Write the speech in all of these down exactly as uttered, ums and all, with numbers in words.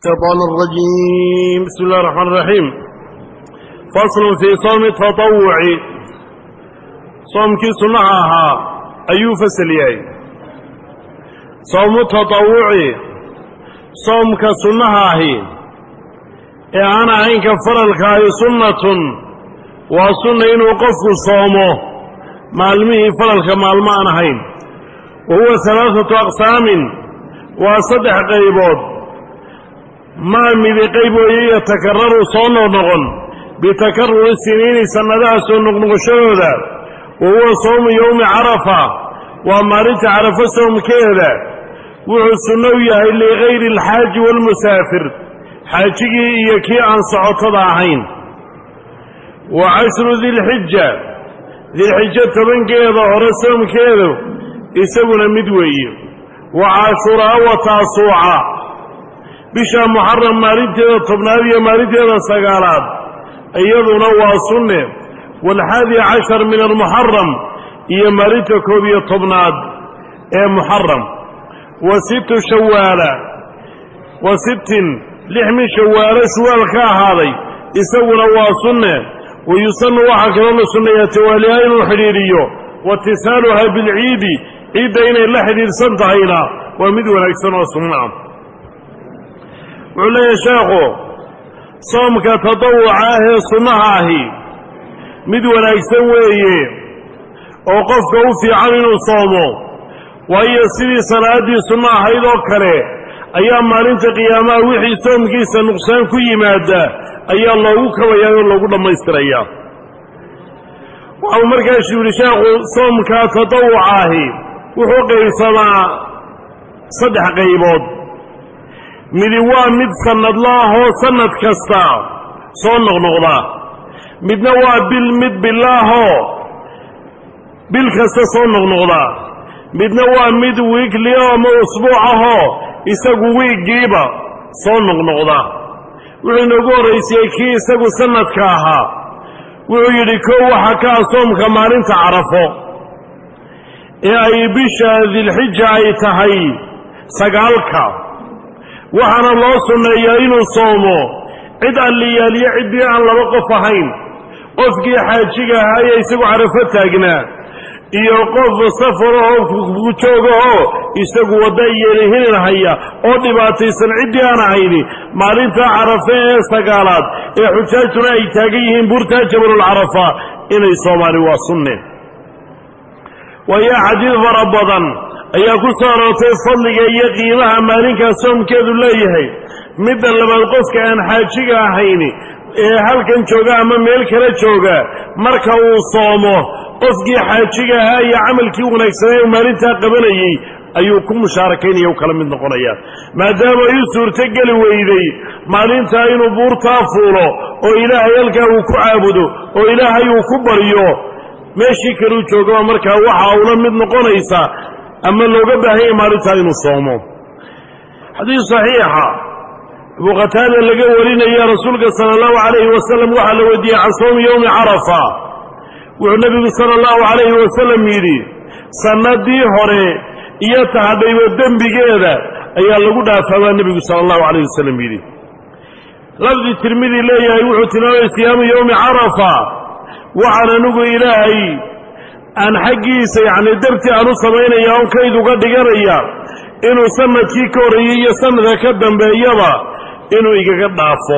الشيطان الرجيم. بسم الله الرحمن الرحيم. فصل في صوم التطوع. صوم كي سنعها أيو فسلياي. صوم التطوع صوم كسنعها إعانا عينك فرلك سنة وسنة إنه قفك صومه معلمه فرلك معلمان هين وهو ثلاثة أقسام وصدح قيبود ما من قيب يتكرر صون ونغن بتكرر السنين سندها سون نغشودا وهو صوم يوم عرفة ومارت عرفة صوم كذا وحسنوية لغير الحاج والمسافر حاجي يكي عن صعوت ضاعين. وعشر ذي الحجة ذي الحجة تبن كذا ورسم كذا يسوون مدوي. وعاشوراء وتاسوعا بشا محرم ماريتها طبنابية ماريتها سقالات أيضنا واسنة. والحادي عشر من المحرم هي ماريتها كوبية طبناد اي محرم. وست شوالة وست لحم شوالة شوال كاهالي يسونا واسنة ويسن وحكرون سنة يتواليين الحريريو واتصالها بالعيد عيدين اللحد السنتهينا ومدوى الأكسن والسنة. وعلي يا شيخو صومك تطوعاه صنعاه مدوى الأكسن ويه وقفك وفي عمل صومه وهي سيدي صلاة صنعها إذا كره أيام مالنت قياما وحي صومك سنقسان كي مادة أيام الله وكويا الله قد ما يستريا. وعمر كاشي ولشيخو صومك تطوعاه وحقي سما صدح قيبود مدي waa mid sanad laahoo sanad kasta soo noqnoqda midna waa bil mid bilaahoo bil kasta soo noqnoqda midna waa mid weekly ama usbuucahoo isagu weegiiba soo noqnoqda. wuxuu noogu horeysay kii isagu sanadka ahaa wuxuu yidhi kow waxa ka soomka maalinta carafo ee ay bisha dilxija ay tahay sagaalka waxaana loo sunneeyaa inuu soomo cid alliyaaliyo ciddii aan laba qof ahayn qofkii xaajiga ahaa ee isagu carafo taagnaa iyo qof safarahoo ku joogahoo isagu wadda yeelihininhaya oo dhibaataysan ciddii aan ahayni maalinta carafe ee sagaalaad ee xujaajtuna ay taagan yihiin buurtaa jabalulcarafa inay soomaali waa sunne. waayo xadiid fara badan ayaa ku soo aroortay fadliga iyo qiimaha maalinkaas soomkeedu leeyahay. midda labaad qofka aan xaajiga ahayni ee halkan jooga ama meel kala jooga marka uu soomo qofkii xaajiga ahaa iyo camalkii wanaagsanaa ee maalintaa qabanayey ayuu ku mushaarakaynaya u kala mid noqonaya. maadaama ay u suurtogeli weyday maalintaa inuu buurtaa fuulo oo ilaahay halkaa uu ku caabudo oo ilaahay uu ku baryo meeshii kaluu joogaba markaa waxa ula mid noqonaysa ama looga baahanya maalintaa inuu soomo. xadiis saxiixa abu qataada laga warinaya rasuulka sala allahu calayhi wasalam waxaa la weydiiyey can soomi yowmi carafa. wuxuu nebigu sala allahu calayhi wasalam yidhi sanadii hore iyo tahadhayba dembigeeda ayaa lagu dhaafaa baa nebigu sala allahu calayhi wasalam yidhi. lafdi tirmidi leeyahay wuxuu tilmaamay siyaamu yowmi carafa waxaan anigu ilaahay aan xaggiisa yacni dartii aan u samaynaya on kayd uga dhiganaya inuu sanadkii ka horreeyey iyo sanadka ka dambeeyaba inuu igaga dhaafo.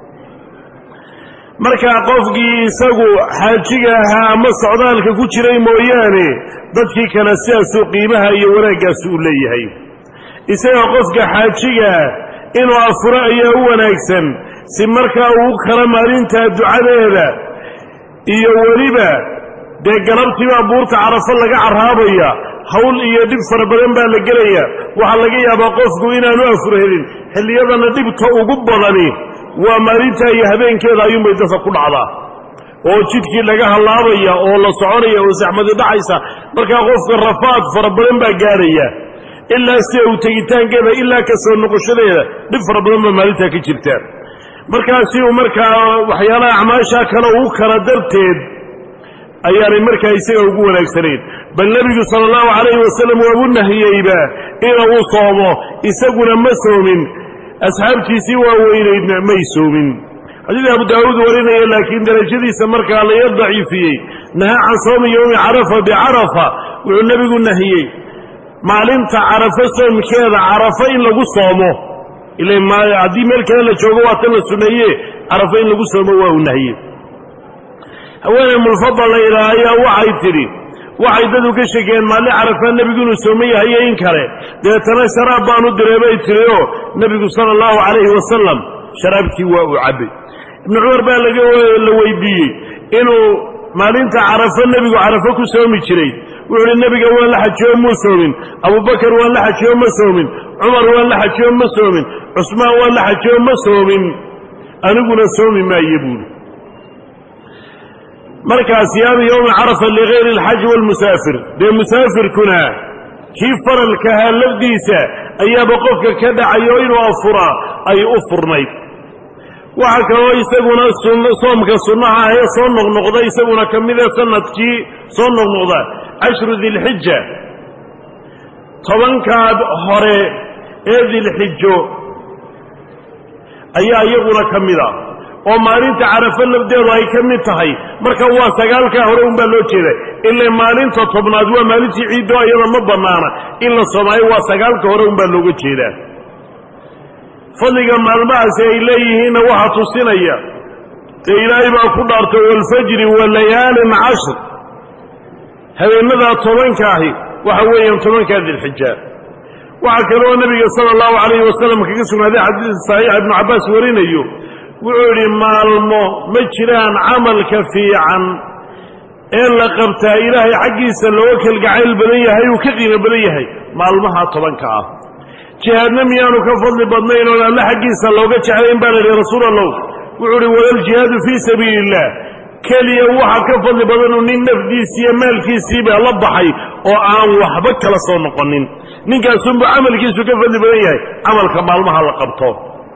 markaa qofkii isagu xaajiga ahaa ama socdaalka ku jiray mooyaane dadkii kale sidaasuu qiimaha iyo wanaaggaasi u leeyahay. isaga qofka xaajigaa inuu afuro ayaa u wanaagsan si markaa uu kala maalintaa ducadeeda iyo weliba dee galabtii baa buurta carafo laga carraabaya hawl iyo dhib fara badan baa la gelaya. waxaa laga yaabaa qofku inaanu afur helin xilliyadana dhibta ugu badani waa maalintaa iyo habeenkeeda ayuunbay dadka ku dhacdaa oo jidkii laga hallaabaya oo la soconaya oo saxmadi dhacaysa. markaa qofka rafaad fara badan baa gaadhaya ilaa sida uu tegitaankeeda ilaa ka soo noqoshadeeda dhib fara badan baa maalintaa ka jirta. markaasi uu markaa waxyaalaha acmaashaa kale uu kala darteed ayaanay markaa isaga ugu wanaagsanayn. bal nebigu sala allahu calayhi wasalam waagu nahiyeyba inuu soomo isaguna ma soomin asxaabtiisii waaweynaydna may soomin xadiid abu daawuud warinaya laakiin darajadiisa markaa laga daciifiyey nahaa can soomi yowmi carafa bicarafa wuxuu nebigu nahiyey maalinta carafo soomkeeda carafo in lagu soomo ila haddii meel kale la joogo waa tan la suneeye carafo in lagu soomo waa uu nahiyey haweeney mulfadal la ilaahayaa waxay tidhi waxay dadu ka sheegeen maalin carafaa nebigu inuu soomo yahayo in kale dabeetana sharaab baanu diray bay tiri oo nebigu sala allahu calayhi wasalam sharaabkii waa uu cabbay ibnu cumar baa laga la weydiiyey inuu maalinta carafo nebigu carafo ku soomi jiray wuxuu uhi nebiga waan la xajiyo muu soomin abubakar waan la xajiyo ma soomin cumar waan la xajiyo ma soomin cusmaan waan la xajiyo ma soomin aniguna soomi maaye buuli markaa siyaamu yowmi carafa ligayri alxaji waalmusaafir dee musaafirkuna kii faralkahaa lafdiisa ayaaba qofka ka dhacayo inuu afuraa ay u furnayd waxaa kaloo isaguna soomka sunnaha ahee soo noqnoqda isaguna ka mida sanadkii soo noqnoqda cashru dilxija tobankaad hore ee dilxijo ayaa iyaguna ka mida oo maalinta carafo lafdeedu ay ka mid tahay marka waa sagaalkaa hore unbaa loo jeeda ilaa maalinta tobnaad waa maalintii ciiddo iyada ma bannaana in la soomaayo waa sagaalka hore unbaa looga jeedaa fadliga maalmahaasi ay leeyihiinna waxaa tusinaya dee ilaahay baa ku dhaartay waalfajri wa layaalin cashr habeenadaa tobanka ahi waxa weeyaan tobankaa dilxija waxaa kaloo nebiga sala allahu calayhi wasalam kaga sugnaaday xadiis saxiixa ibnu cabbaas warinayo wuxuu yidhi maalmo ma jiraan camalka fiican ee la qabtaa ilaahay xaggiisa looga kalgacayl badan yahay uu ka qiimo badan yahay maalmaha tobanka ah jihaadna miyaanu ka fadli badnayn oon alle xaggiisa looga jeclayn baa la yidhi rasuul allow wuxuu uhi walaljihaadu fii sabiili illah keliya waxa ka fadli badanu nin nafdiisiiyo maalkiisiiba la baxay oo aan waxba kala soo noqonin ninkaasunbu camalkiisu ka fadli badan yahay camalka maalmaha la qabto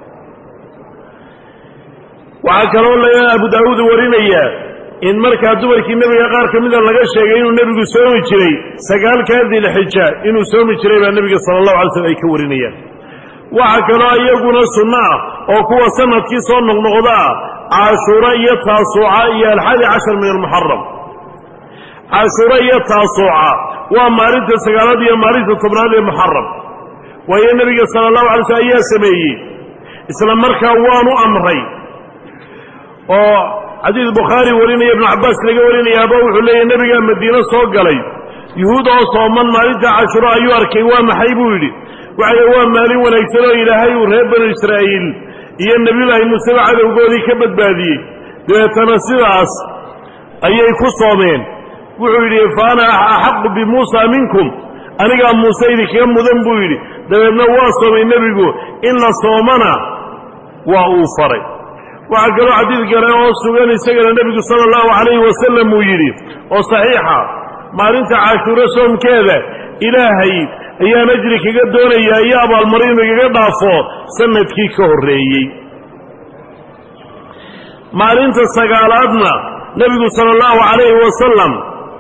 waxaa kaloo laga abu daawuud warinayaa in markaa dumarkii nebiga qaar ka mida laga sheegay inuu nebigu soomi jiray sagaalkaa dilxija inuu soomi jiray baa nebiga sala allahu alay slm ay ka warinayaan waxaa kaloo iyaguna sunno ah oo kuwa sanadkii soo noqnoqda ah caashuura iyo taasuuca iyo alxaadi cashar min almuxaram caashuura iyo taasuuca waa maalinta sagaalaad iyo maalinta tobnaad ee muxaram waayo nebiga sala allahu alay slm ayaa sameeyey isla markaa waanu amray oo xadiid bukhaari warinaya ibnu cabbaas laga warinayaaba wuxuu leeyahy nebigaa madiino soo galay yuhuud oo sooman maalinta cashuro ayuu arkay waa maxay buu yidhi waxay waa maalin wanaagsan oo ilaahay uu reer banu israa'iil iyo nebiyullaahi muuseba cadowgoodii ka badbaadiyey dabeetana sidaas ayay ku soomeen wuxuu yidhi fa ana axaqu bimuusa minkum anigaa muuse idinkaga mudan buu yidhi dabeedna waa soomay nebigu in la soomana waa uu faray waxaa kaloo xadiid kale oo sugan isagana nebigu sala allahu calayhi wasalam uu yidhi oo saxiixa maalinta cashuuro soomkeeda ilaahay ayaan ajri kaga doonayaa iyo abaalmarin igaga dhaafo sanadkii ka horreeyey maalinta sagaalaadna nebigu sala allahu calayhi wasalam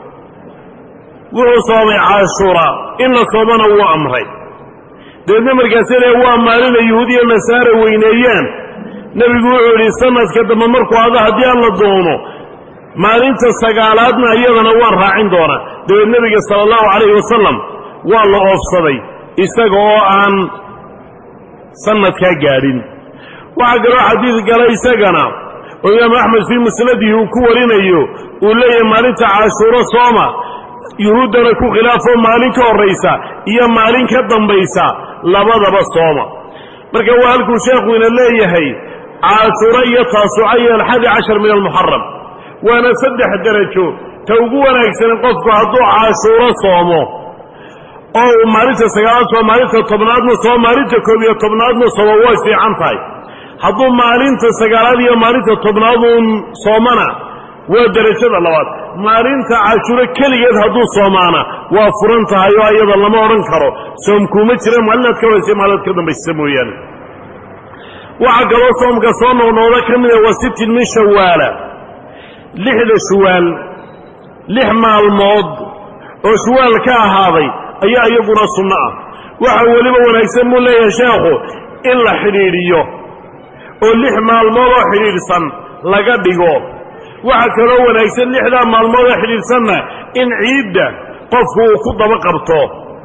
wuxuu soomay cashuura in la soomana wuu amray dabeedna markaasina waa maalina yahuudiya nasaara weyneeyaan nebigu wuxuu yidhi sanadka dambe markuu ada haddii aan la doono maalinta sagaalaadna iyadana waan raacin doonaa dabeed nebiga sala allahu calayhi wasalam waa la oofsaday isaga oo aan sanadkaa gaadhin waxaa kaloo xadiid gala isagana oo imaamu axmed fii musnadihi uu ku warinayo uu leeyahay maalinta cashuuro sooma yuhuuddana ku khilaafo maalin ka horraysa iyo maalin ka dambaysa labadaba sooma marka waa halkuu sheekhuina leeyahay cashuuro iyo taasuca iyo alxadi cashar min almuxaram waana saddex derajo ta ugu wanaagsan qofku hadduu cashuuro soomo oo uu maalinta sagaalaad soo maalinta tobnaadna soo maalinta koob iyo tobnaadna soomo way fiican tahay hadduu maalinta sagaalaad iyo maalinta tobnaad uun soomana waa derajada labaad maalinta cashuuro keligeed hadduu soomaana waa furan tahay oo iyada lama odhan karo soomkuuma jira maalinaad ka horaysa maalinaad ka dambaysa mooyaane waxaa kaloo soomka soo noqnooda ka mida waa sittin min shawaala lixda shuwaal lix maalmood oo shuwaal ka ahaaday ayaa iyaguna sunno ah waxa weliba wanaagsan buu leeyahay sheekhu in la xidhiidhiyo oo lix maalmoodoo xidhiidhsan laga dhigo waxaa kaloo wanaagsan lixdaa maalmoodoo xidhiidhsanna in ciidda qofku uu ku daba qabto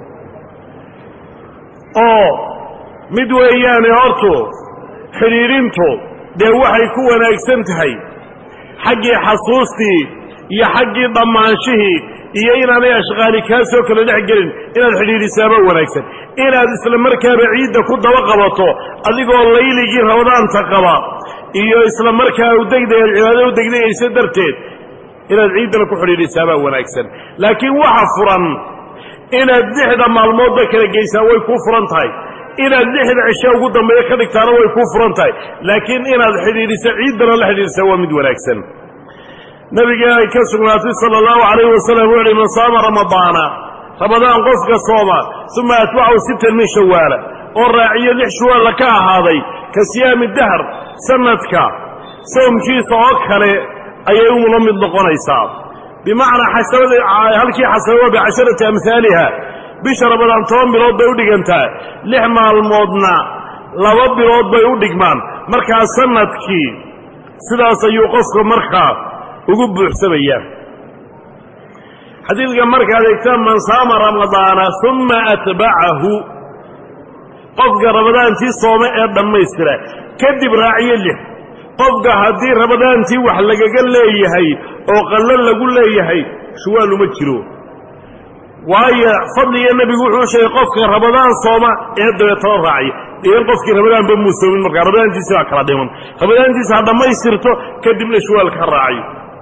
oo mid weeyaane hortu xidhiidhintu dee waxay ku wanaagsan tahay xaggii xasuustii iyo xaggii dhammaanshihii iyo inaanay ashqaali kaa soo kala dhex gelin inaad xidhiidhisaaba wanaagsan inaad isla markaaba ciidda ku daba qabato adigoo layligii ramadaanta qaba iyo isla markaa u degdega cibaadada u degdegaysa darteed inaad ciiddana ku xidhiidhisaabaa wanaagsan laakiin waxa furan inaad lixda maalmoodba kala geysaa way kuu furan tahay inaad lixda cisho ugu dambeeya ka dhigtaana way kuu furan tahay laakiin inaad xidhiidhisa ciiddana la xidhiidhisa waa mid wanaagsan nabiga ay ka sugnaatay sala allahu calayhi wasalam wuxu uhi man saama ramadaana ramadaan qofka sooma uma atbacahu sittan min shawaala oo raaciyo lix shawaalla ka ahaaday ka siyaami dahr sanadka soomkiisa oo kale ayay umula mid noqonaysaa bimacnaa xasabada halkii xasaba waa bicasharati amhaaliha bisha ramadaan toban bilood bay u dhigantaa lix maalmoodna laba bilood bay u dhigmaan markaa sanadkii sidaas ayuu qofka markaa ugu buuxsamayaa xadiidka markaad eegtaan man saama ramadaana uma atbacahu qofka ramadaantii soome ee dhammaystira kadib raaciyo lix qofka haddii ramadaantii wax lagaga leeyahay oo qallo lagu leeyahay shuwaal uma jiro waayo fadliga nebigu wuxuu sheegay qofka ramadaan sooma ee dabeetana raaciya idan qofkii ramadaanba muu soomin markaa ramadaantiisi baa kala dhiman ramadaantiisa ha dhammaystirto kadibna shuwaalka ha raaciyo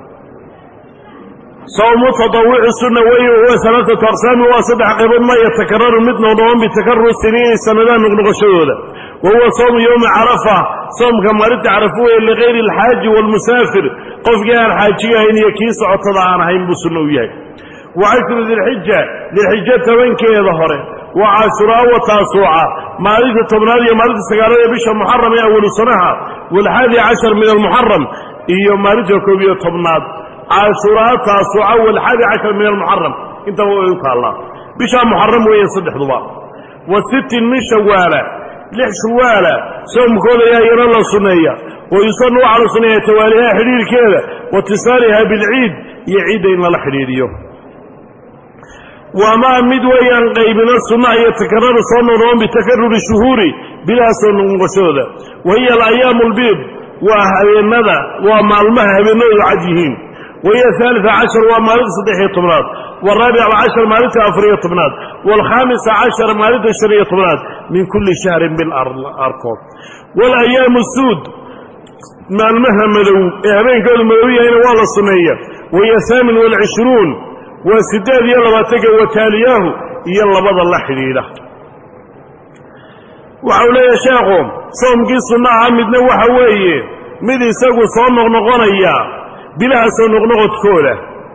sawmu tatawuci sunna wey huwa alaaatu aqsaami waa saddex qaybood ma yatakararu mid noqnoqon bitakarur siniini sanadaha noqnoqoshadooda wa huwa sawmu yowmi carafa soomka maalinta carafa weye ligayri alxaaji waalmusaafir qofkii aan xaajiga ahayn iyo kii socotada aan ahayn buu sunna u yahay wa cashru dilxija dilxija tobankeeda hore wa cashuraa wa taasuuca maalinta tobnaad iyo maalinta sagaalaad ee bisha muxaram ee awalu sanaha waalxaadi cashar min almuxaram iyo maalinta koob iyo tobnaad cashuraa taasuuca waalxaadi cashar min almuxaram intaba way u taallaa bishaa muxaram weeye saddexduba wa sittin min shawaala lix shawaala soomkooda ayaa iyana la sunneeya wa yusanu waxaa la sunneeya tawaaliha xidhiirkeeda wa itisaaliha bilciid iyo ciidda in lala xidhiidhiyo wamaa mid weeyaan qaybina sunnaha iyo takarara soo noqnoqon bitakaruri shuhuuri bilaha soo noqnoqoshadooda wa hiya alayaamu albiid waa habeenada waa maalmaha habeenadoodu cad yihiin wahiya aalita cashar waa maalinta saddex-iyo tobnaad waaraabica cashar maalinta afariyo tobnaad waalkhaamisa cashar maalinta shan iyo tobnaad min kulli shahrin bil arkood waalayaamu suud maalmaha madow ee habeenkoodu madow yahayna waa la sunneeya wahiya haamin waalcishruun waa siddeed iyo labaatanka wataaliyaahu iyo labada la xidhiidha waxau leeyahay sheekhu soomkii sunna aha midna waxa weeye mid isagu soo noqnoqonaya bilaha soo noqnoqodkooda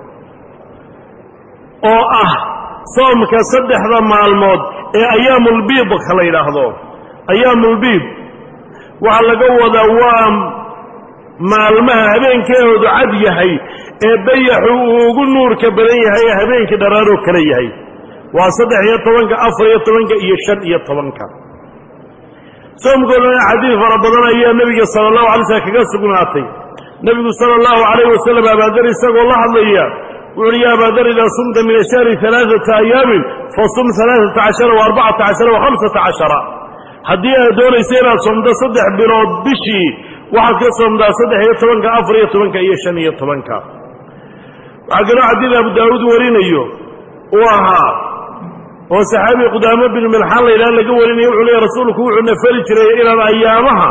oo ah soomka saddexda maalmood ee ayaamulbiidka la yidhaahdo ayaamulbiid waxaa laga wadaa waa maalmaha habeenkeedu cad yahay ee dayaxu uu ugu nuurka badan yahay ee habeenkii dharaaroo kale yahay waa saddex iyo tobanka afar iyo tobanka iyo shan iyo tobanka soomkoodana xadiid fara badan ayaa nebiga sala allahu alay slm kaga sugnaatay nebigu sala allahu calayh wasalam abaadar isagoo la hadlaya wuxu uhi ya abaadar idaa sumta min ashahri alaaata ayaamin fasum alaaata cashara wa arbacata cashara wa hamsata cashara haddii aad doonaysa inaad soomto saddex bilood bishii waxaad ka soomtaa saddex iyo tobanka afar iyo tobanka iyo shan iyo tobanka waxaa kaloo xadiid abu daawuud warinayo uu ahaa oo saxaabi qudaamo binu milxaan la yidhaha laga warinayo wuxuu leeya rasuulku wuxuu nafari jiray inaan ayaamaha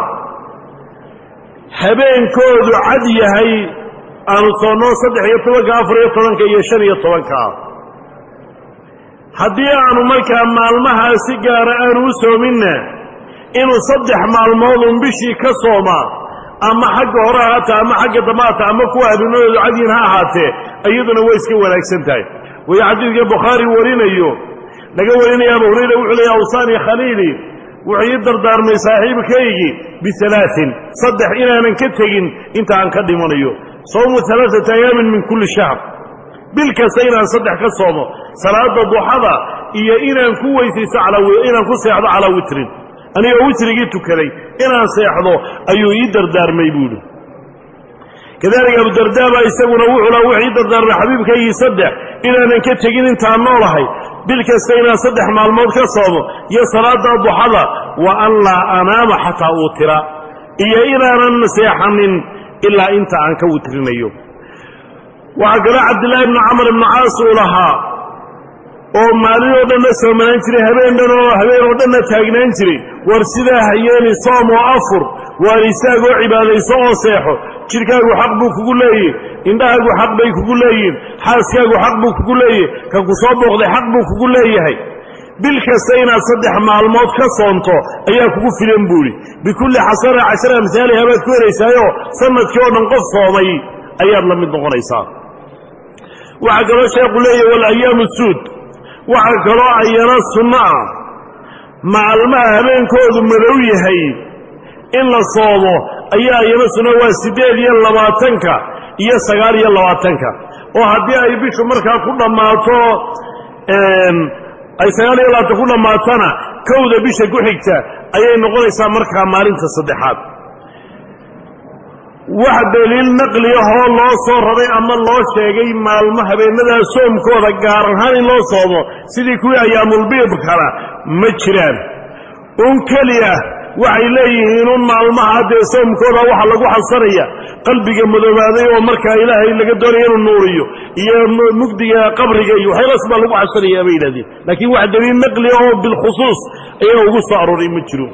habeenkoodu cad yahay aanu soonno saddex iyo tobanka afar iyo tobanka iyo shan iyo tobanka haddii aanu markaa maalmahaa si gaara aanu u soominna inuu saddex maalmoodun bishii ka soomaa ama xagga hore ahaata ama xagga damaata ama kuwa habeenadoodu cadyiin ha ahaatee iyaduna way iska wanaagsan tahay wayo xadiidka bukhaari warinayo laga warinaya abu hurayra wuxuu leeya awsaani khaliili wuxuu ii dardaarmay saaxiibkaygii bialaain saddex inaanan ka tegin inta aan ka dhimanayo sawmu alaaata ayaamin min kulli shahr bil kasta inaan saddex ka soomo salaada duxada iyo inaan ku weysaysto inaan ku seexdo calaa witrin anigoo witrigii tukaday inaan seexdo ayuu ii dardaarmay buuhi kadaalika abudardaa baa isaguna wuxuu laha wuxuu ii dardaarmay xabiibkaygii saddex inaanan ka tegin intaan noolahay bil kasta inaan saddex maalmood ka soomo iyo salaada duxada wa an laa anaama xataa uutira iyo inaanan seexanin ilaa inta aan ka witrinayo waxaa kaloo cabdillaahi ibnu camar ibnu caas uu lahaa oo maalin oo dhanna soomanaan jiray habeen dhan oo habeen oo dhanna taagnaan jiray war sidaa hayeeni soom oo afur waar isaagoo cibaadayso oo seexo jidhkaagu xaq buu kugu leeyahy indhahaagu xaq bay kugu leeyihin xaaskaagu xaq buu kugu leeyahy ka ku soo booqday xaq buu kugu leeyahay bil kasta inaad saddex maalmood ka soonto ayaa kugu filan buuhi bikulli xasana cashara amhaaliha baad ku helaysaayo sanadkii oo dhan qof soomay ayaad la mid noqonaysaa waxaa kaloo sheekhu leeyahy walayaamu suud waxaa kaloo ayana sunno ah maalmaha habeenkoodu madow yahay in la soomo ayaa ayana sunno waa siddeed iyo labaatanka iyo sagaal iyo labaatanka oo haddii ay bishu markaa ku dhammaato ay sagaal iyo labaatan ku dhammaatana kowda bisha ku xigta ayay noqonaysaa markaa maalinta saddexaad wax daliil naqli ahoo loo soo raray ama loo sheegay maalmo habeenadaa soomkooda gaar ahaan in loo soomo sidii kuwii ayaamulbiidkana ma jiraan un keliya waxay leeyihiin un maalmaha dee soomkooda waxa lagu xasanaya qalbiga madoobaaday oo markaa ilaahay laga doonaya inuu nuuriyo iyo mugdiga qabriga iyo waxyalaas baa lagu xasanaya bay yidhahdeen laakiin wax daliil naqli ahoo bilkhusuus ayaa ugu soo arooray ma jiro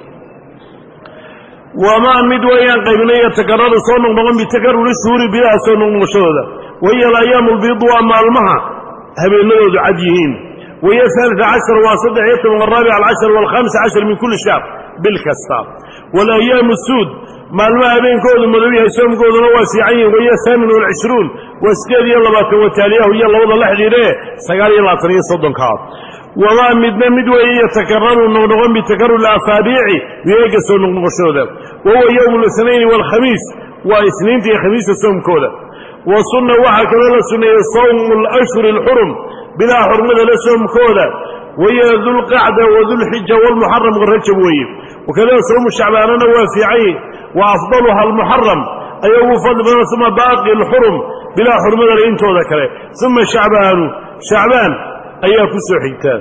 wamaa mid weeyaan qaybinay yatakarraru soo noqnoqon bitakarruri shuhuuri bilaha soo noqnoqoshadooda wahiya alayaamu albiidu waa maalmaha habeenadoodu cad yihiin wahiya aalita cashar waa saddex iyo toban araabic alcashar waalkhamsa cashar min kulli shahr bil kasta walayaamu suud maalmaha habeenkoodu madow yahay soomkooduna waa fiican yihin wahiya haamin walcishruun waa sideed iyo labaatan wataaliyahu iyo labada la xidhiidhe sagaal iyo labaatan iyo soddonkaa wamaa midna mid weeye yatakarraru noqnoqon bitakarruri asaabiici weega soo noqnoqoshooda wahuwa yowmu اlithnayni waalkhamiis waa isniinta iyo khamiista soomkooda wa sunna waxaa kaloo la sunneeyey sawmu alashhuri alxurum bilaha xurmada la soomkooda wahiya dulqacda wadulxija waalmuxaram warajab weeye wakadada sawmu shacbaanana waa fiicanyi wa afdaluha almuxaram ayaa ugu fadli badan uma baaqi alxurum bilaha xurmadale intooda kale uma shacbaanu shacbaan ayaa ku soo xigtaa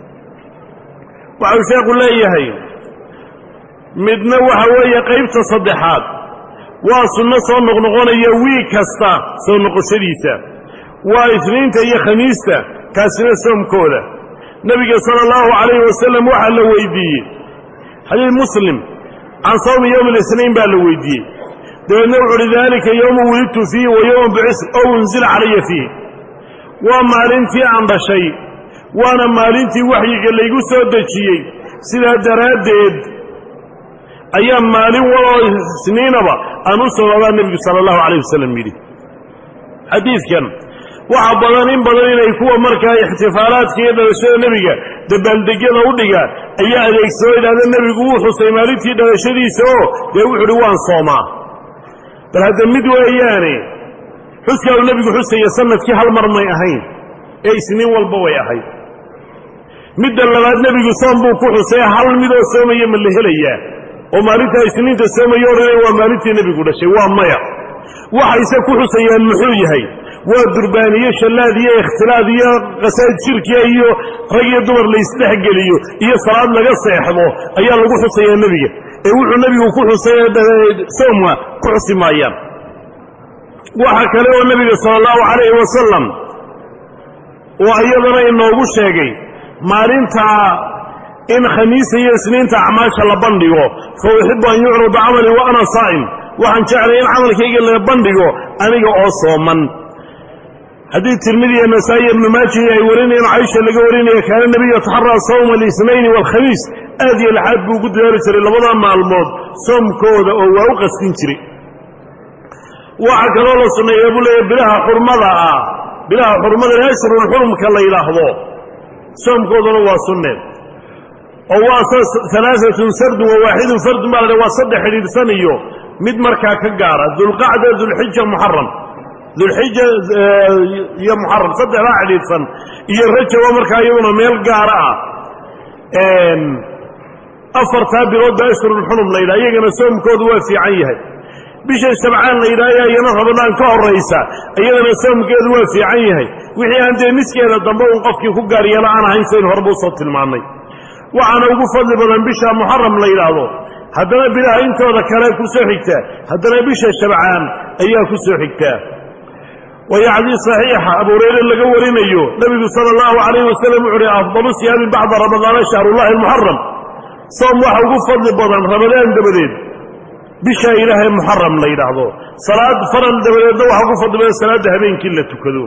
waxau sheekhu leeyahay midna waxa weeye qaybta saddexaad waa sunno soo noqnoqonaya wiig kasta soo noqoshadiisa waa isniinta iyo khamiista kaasina soomkooda nebiga sala allahu calayhi wasalam waxaa la weydiiyey xadiid muslim can sawmi yowmi اlisnayn baa la weydiiyey dabeedna wuxu uhi daalika yowmu wulidtu fiihi wa yowma bucis ow unzila calaya fiih waa maalintii aan dhashay waana maalintii waxyiga laygu soo dejiyey sidaa daraaddeed ayaa maalin waloo isniinaba aan u sababaa nebigu sala allahu calayh wasalam yidhi xadiidkan waxaa badan in badan inay kuwa markaa ixtifaalaadka iyo dhalashada nebiga dabaaldegyada u dhiga ayaa adeegsado idhahda nebigu wuu xusay maalintii dhalashadiisa oo dee wuxu uhi waan soomaa bal hadda mid weeyaane xuskaa uu nebigu xusaya sanadkii hal mar may ahayn ee isniin walba way ahayd midda labaad nebigu soom buu ku xusay hal midoo soomaya ma la helayaa oo maalintaa isniinta soomaya odhanaya waa maalintii nebigu dhashay waa maya waxayse ku xusayaan muxuu yahay waa durbaaniyo shallaad iyo ikhtilaad iyo qasaa'id shirkiya iyo rag iyo dumar laysdhexgeliyo iyo salaad laga seexdo ayaa lagu xusayaa nebiga ee wuxuu nebigu ku xusay soomka ku xusi maayaan waxa kale oo nebiga sala allahu calayhi wasalam oo iyadana inoogu sheegay maalintaa in khamiisa iyo isniinta acmaasha la bandhigo fa uxibu an yucrada camali wa ana saa'im waxaan jeclay in camalkayga la bandhigo aniga oo sooman haddii tirmidi iyo nasaa'i ibnu maajihi ay warinayaan caysha laga warinaya kaana nebiyu yataxaraa sawma alisnayni waalkhamiis aad iyo laxaad buu ugu dadaali jiray labada maalmood soomkooda oo waa u qastin jiray waxaa kaloo la sunneeya buu leeyahy bilaha xurmada ah bilaha xurmada ashhurul xurumka la yidhaahdo soomkooduna waa sunne oo waa alaaatun sardun wa waaxidun fardun baa la dhaha waa saddex xidhiidhsan iyo mid markaa ka gaara dulqacda dulxija muxaram dulxija iyo muxaram saddexdaa xidhiidhsan iyo rajaba markaa iyaduna meel gaara ah أفرتا برود أشهر الحرم ليلة يجنا سوم كود وافي عيه بيش السبعان ليلة يا نهر رمضان كهر رئيسا يجنا سوم كود وافي عيه وحي عند مسكي هذا الضباب وقف كي فقار يلا أنا هينسين هربو صوت المعني وأنا أقول فضل بدن بيش محرم ليلة هذا هذا بلا أنت وذا كلام كسوحكته هذا بيش السبعان أيها كسوحكته ويعني صحيحة أبو هريرة اللي قولين أيوه النبي صلى الله عليه وسلم عري أفضل الصيام بعد رمضان شهر الله المحرم صوم واحد وفضل بدن رمضان دبدين بشا إله محرم لا يدعوه صلاة فرن دبدين دو واحد وفضل بدن صلاة هبين كله تكذو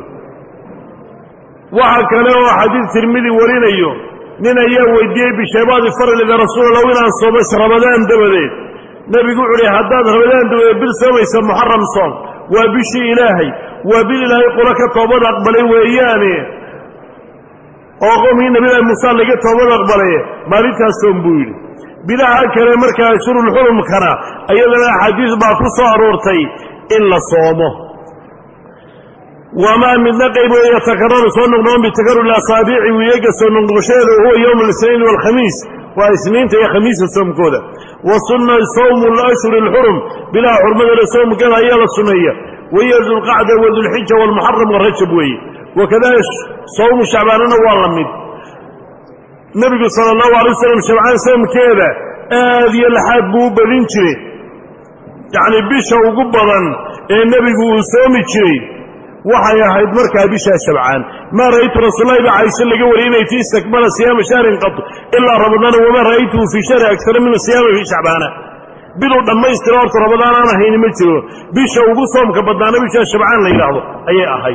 واحد كان له حديث ترمذي ورين أيوه من أيام ويديه بشباب فرن إذا رسول الله وين عن صوم رمضان دبدين نبي يقول عليه حداد رمضان دبدين بالصوم يسمى محرم صوم وبشي إلهي وبالله يقول لك توبة أقبلي وإياني أقوم هنا بلا المصال لقيت توبة أقبلي ماريتها السنبويل بلا هكذا مركز شر الحرم كنا أيضا حديث باقو صارورتي إلا صومه وما من نقيب يتكرر صوم نقوم بتكرر الأصابع ويجا صوم نقشير وهو يوم الاثنين والخميس واثنين تي خميس الصوم كذا وصلنا صوم الأشهر الحرم بلا حرمة الصوم كذا أيام السنية وهي ذو القعدة وذو الحجة والمحرم والرجب وهي وكذا صوم شعبان والله من النبي صلى الله عليه وسلم شبعان صوم كذا هذه الحبو بلنشري يعني بيشا وقبضا النبي صوم شري وحيا هيد مركا بيشا شبعان ما رأيت رسول الله بعيسى اللي قولين يتي استكمل صيام شهر قط إلا رمضان وما رأيته في شهر أكثر من الصيام في شعبان بدو لما يسترارت رمضان أنا هيني مترو بيشا وقصهم كبدانا بيشا شبعان لا يلاحظوا أي أحي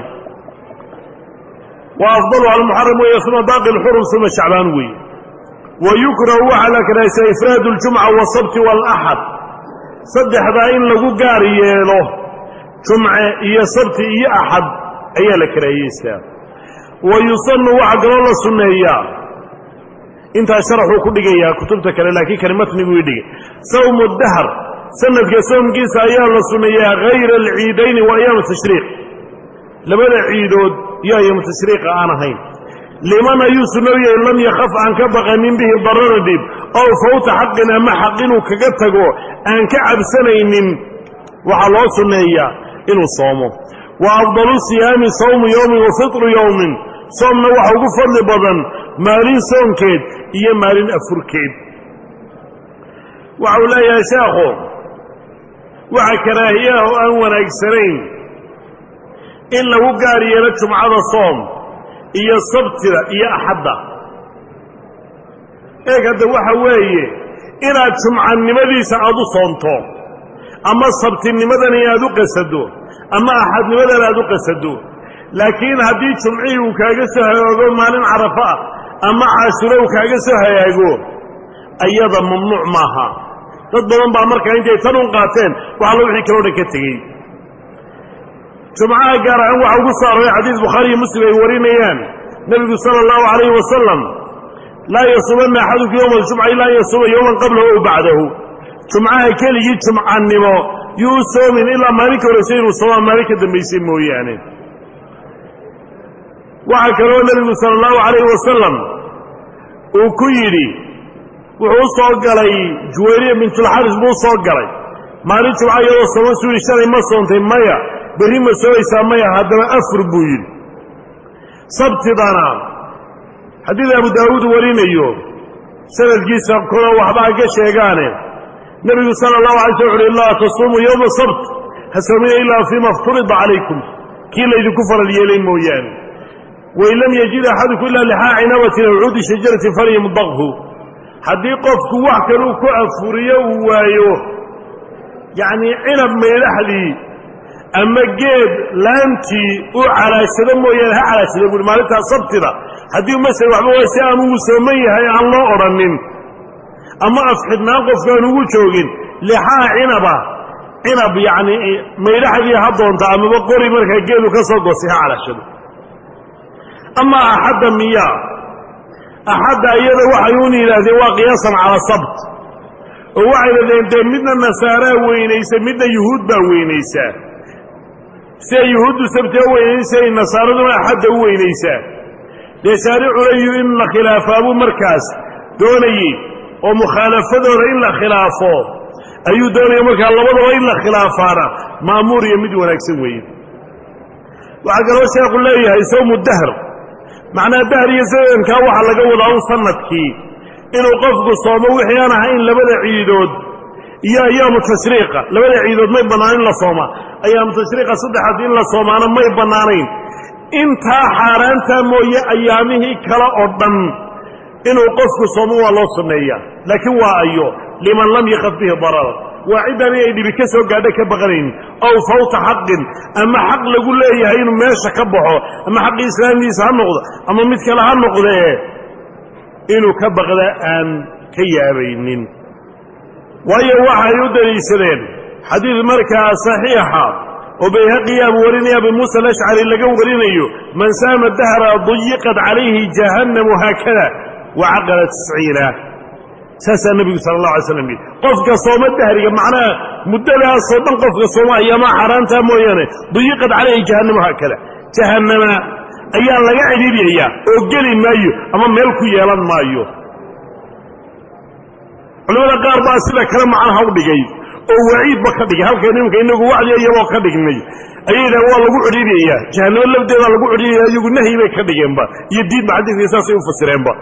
وأفضل على المحرم ويصوم باقي الحرم ثم الشعبان وي ويكره على كنايس إفراد الجمعة والسبت والأحد صدح ذاين لقو قاري له جمعة إيا سبت إيا أحد أيا لك رئيسة ويصن وحق الله سنية انت شرحوا كل جيا كتبتك لكن كلمتني ويدي صوم الدهر سنة صوم قيس أيام السنية غير العيدين وأيام التشريق لما العيدود يا يوم التشريق أنا هين لمن يسنوي لم يخف عن كبغ من به ضرر ديب أو فوت حقنا ما حقنه كجتجو أن كعب سنين وعلى سنية إنه صومه وأفضل الصيام صوم يوم وفطر يوم صوم نوح وقفر لبضن مالين صوم كيد إيا مالين أفر كيد وعولا يا شاخو وعكراهيه أنوان أكسرين إلا وقاري يلتشم على صوم إيا الصبت إيا أحدا إيه هذا وحويه إلا تشم عن نمدي سعادو صومتو أما الصبت النمدني يادو قسدو أما أحد نمدني يادو قسدو لكن هذه شمعي وكاجسها يقول مالين عرفاء أما عاشوراء وكاجسها يقول أيضا ممنوع معها تضمن بأمرك عندي تنون قاتين وعلى وحي كلوني كتغي شمعها قارع وعوق صار حديث بخاري مسلم يورينا يان نبي صلى الله عليه وسلم لا يصومن أحدك يوم الجمعة لا يصوم يوما قبله وبعده شمعها كل يجي شمعا نمو يوصوم إلا مالك ورسين وصوام مالك الدميسين مو يعني وعكروا النبي صلى الله عليه وسلم وكيري وحوصوا قلي جويرية بنت الحارس بوصوا قلي ما نتشو عايا وصوان سوري شاري مصرون مايا بريم سوي سامايا هذا أفر بوين صبت دانا حديث أبو داود ورين أيوب سنة جيسا كنا وحبا قش يقاني النبي صلى الله عليه وسلم الله تصوموا يوم الصبت هسومين إلا فيما افترض عليكم كيلا إذا كفر اليلين مويان وإن لم يجد أحدكم إلا لحاء عنوة أو عود شجرة فليمضغه حديقفك وحكروا كأفوريه وايوه يعني عنب ما يلحلي أما جيد لانتي وعلى سلم وينها على سلم يقول مالتها صبتنا حديق مثلا وحبوا وسام وسمية هي الله أرنين أما أفحد ناقف كانوا وشوقين لحاء عنبة عنب يعني ما يلحلي هضون أما بقوري مركا جيد وكسر قصيها على سلم أما أحد مياه أحد أيضا وحيوني لذي قياسا على الصبت ووحي لذي مدنا النسارى وينيسا مدنا يهود با وينيسا سي يهود سبت وينيسا النسارى دون أحد وينيسا ليسارع لي إن خلاف أبو مركز دوني ومخالفته إلا خلافه أيو دوني مركا الله وضع إلا خلافانا مأمور يمد ونكسن ويد وعقل وشيء يقول لي يسوم الدهر معنى الدهر يسوم كاوح على قول أو صنتك إنه قفق الصوم وحيانا هين لبدا عيدود يا أيام التشريقة لبدا عيدود ما يبنانين لصوما أيام التشريقة صدحت إلا صومانا ما يبنانين انت حارانتا مويا أيامه كلا أردن إنه قفق الصوم والله صنية لكن وأيو لمن لم يخف به ضرر وعندما يدي بكسر قاعدك بغرين أو فوت حق أما حق لقول له يهين ماشا كبحه أما حق إسلام ديس هالنقضة أما مثل هالنقضة إنه كبغ أن كيابين وهي وحي يدري سلين حديث مركة صحيحة وبيهقي أبو وريني أبو موسى الأشعري اللي قو وريني من سام الدهر ضيقت عليه جهنم هكذا وعقل تسعينه ساسا النبي صلى الله عليه وسلم قفك صوم الدهر معناه مدلها صوما قفك صوما أيما حرانتها مويانة ضيقت عليه جهنم هكذا جهنم أيان لا يعدي بيها وقلي مايو أما ملكو يلان مايو علولا قار باسلا كلام عنها ودقي ووعيد بكدق هل كان يمكن إنه وعد يبا كدق مايو أيضا هو الله قعدي بيها جهنم اللي بدأ الله قعدي يقول نهي بكدق ينبا يديد بعدين يساسي يفسر ينبا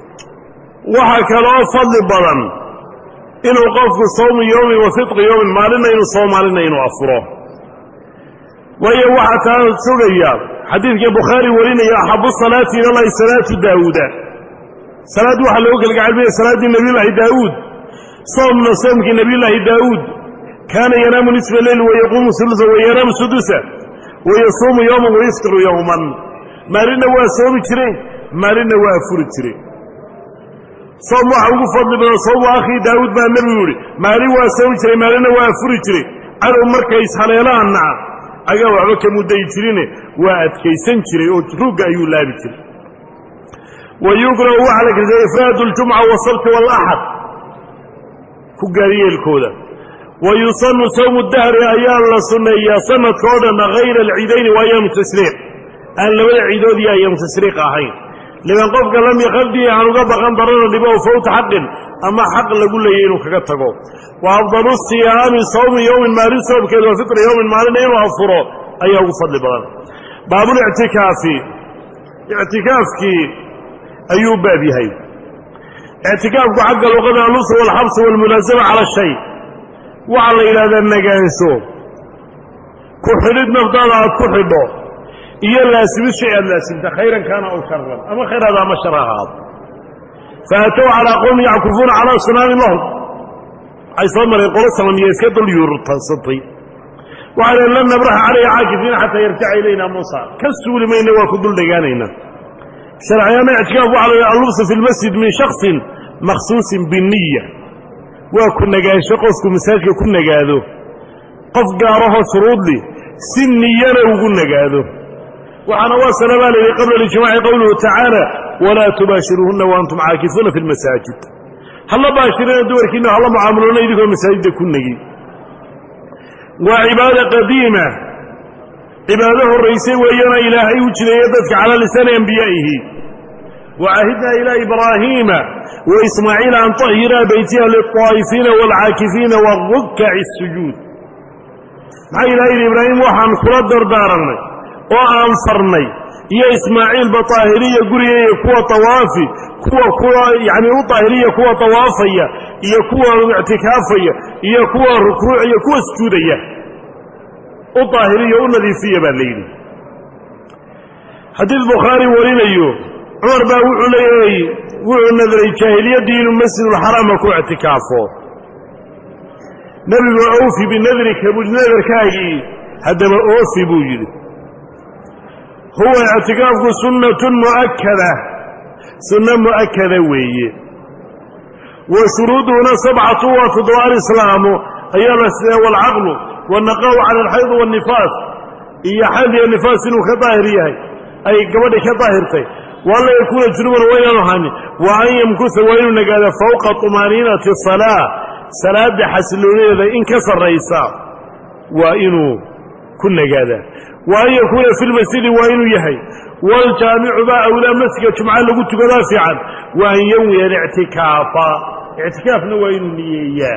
وهكذا فضل بدن إنه قف صوم يوم وفطر يوم مالنا إنه صوم مالنا إنه أفره وهي وحتى سوريا حديث البخاري ورينا يا أحب الصلاة إلى الله صلاة داود صلاة وحل وقل قاعد بها صلاة النبي الله داود صومنا صومك النبي الله داود كان ينام نصف الليل ويقوم ثلثه وينام سدسه ويصوم يوما ويفطر يوما مالنا وصوم كري مالنا وأفر كري صوم واحد فضل من صوم أخي داود بن النبي يقول مالي وصوم كري مالنا وأفر كري أنا مركز حليلان نعم أجاو عبك مدة يترينه وأتكيسن كري وتروق أيو لابي كري ويقرأ وحلك زي إفراد الجمعة والسبت والأحد كقارية الكودة ويصن صوم الدهر أيام لسنة سنة كودنا غير العيدين وأيام التشريق أن لو العيدود أيام التشريق أحين لمن قفك لم يخلدي عن قبق أن ضرر لبه فوت حق أما حق لقول لي إنه كتقو وأفضل الصيام صوم يوم ما رسل كذا وفطر يوم ما لنا وأفره أيه فضل بلان باب الاعتكاف اعتكاف كي أيوب بابي هاي اعتكاف حق الوقت النصر والحبس والملازمة على الشيء وعلى إلى ذا النجاسو كحلت نفضلها كحلت إيا لازم الشيء اللازم خيرا كان أو شرا أما خير هذا ما شرع هذا فأتوا على قوم يعكفون على صنام الله أي صمر يقول السلام يسكت اليورط السطي وعلى لن نبرح عليه عاكفين حتى يرجع إلينا موسى كسوا لمين وكدوا لقانينا شرعينا اعتكاف على اللبس في المسجد من شخص مخصوص بالنية وكنا جاي شقصكم مساك كنا جادو قف جاره شروط لي سنيا وكنا جادو وعن واصل بالي قبل الاجتماع قوله تعالى ولا تباشروهن وانتم عاكفون في المساجد هلا باشرين دور كنا هلا معاملون يدكم المساجد كنا جي وعبادة قديمة عباده الرئيسي وينا إلهي وجل يدك على لسان أنبيائه وعهدنا إلى إبراهيم وإسماعيل أن طهر بيتها للطائفين والعاكفين والركع السجود مع إلهي إبراهيم وحن خلال دردارنا وأنصرني يا إسماعيل بطاهرية قرية كوى طوافي كوى كوى يعني طاهرية كوى طوافية يا كوى اعتكافية يا كوى ركوعية كوى سجودية وطاهرية ونظيفية بالليل حديث البخاري ورينيو عمر با وحو ليهي وحو نذري جاهلية دين المسجد الحرام كو اعتكافه نبي أوفي بنذرك بنذر كاي هذا ما أوفي بوجد هو اعتكافه سنة مؤكدة سنة مؤكدة وي وشروطنا سبعة وفضواء الإسلام أيام السنة والعقل والنقاء على الحيض والنفاس إيا حالي النفاس إنه كطاهرية أي قبل كطاهرتي والله يكون جنوبا وين نهاني وأن يمكث وين نقال فوق طمانينة الصلاة صلاة حسلونية إن كسر رئيسا وإنه كنا قادا وأن يكون في المسجد وإنه يهي والجامع با أولا مسجد جمعان لقلت قدافعا وأن يوي الاعتكافا اعتكافنا وين نية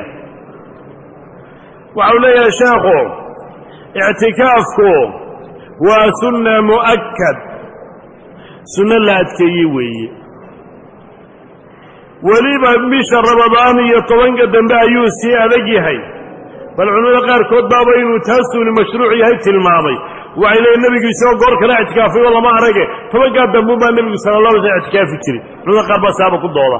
وعلي يا شيخو اعتكافكو وسنة مؤكد سنة لا تكيوي وليبا مش رمضان يطوان قدام بأيوسي أذكي هاي فالعنوة غير كود بابين وتهسوا لمشروعي هاي الماضي وعلى النبي يسوى قرك لا اعتكافي والله ما أرقى فما قدام بابا النبي صلى الله عليه وسلم اعتكافي كري عنوة قربا سابق الدولة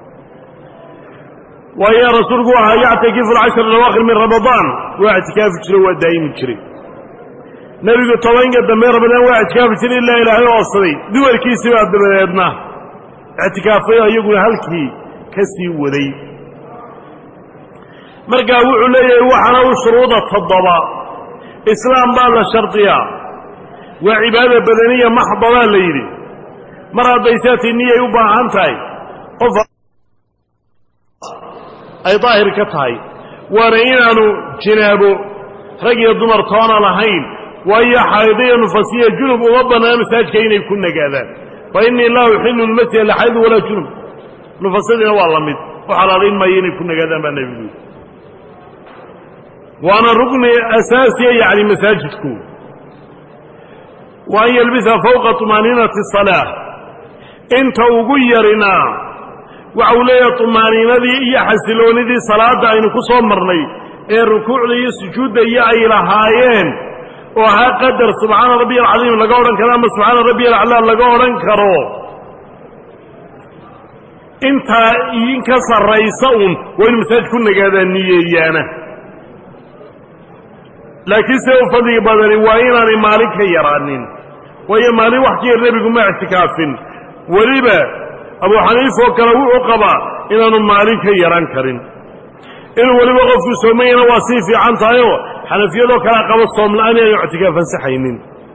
وهي رسول قوها يعتكف العشر الأواخر من رمضان واعتكافي كري ودائم كري نبي طوان قدام رمضان واعتكافي كري إلا إلهي وصري دول كيسي بعد بلادنا اعتكافيه يقول هلكي كسي ودي مرقا وعليه وحنا وشروط التضباء إسلام بالا شرطية وعبادة بدنية محضرة ليلي مرة ضيسات النية يبا عنتاي قفا أي ظاهر كتاي ورئينانو جنابو رقي الضمر طوانا لهين وهي حيضية نفسية جنوب وربنا مساج كينا يكون قادان فإني الله يحل المسجد لا حيض ولا جنوب نفسدنا والله مد وحلالين ما يكون قادان بالنبي وأنا ركن أساسي يعني مساجدكم وأن يلبسها فوق طمانينة الصلاة انت وغيرنا وعولي طمانينة دي يحسلون دي صلاة أين كسوم مرني الركوع دي السجود دي إلى هايين وها قدر سبحان ربي العظيم لقولا كلام سبحان ربي الأعلى لقولا كرو انت ينكسر رئيسون وين مساجد كنا قادة النية لكن سوف فضي بدني وإنني مالك يرانين وهي مالي وحكي النبي ما اعتكاف ولبا أبو حنيفة وكرهو عقبا إننا مالك يران كرين إنه ولبا غفو سومين واسيفي عن طايو حنفيه لو كلا قبضتهم الآن اعتكافا سحينين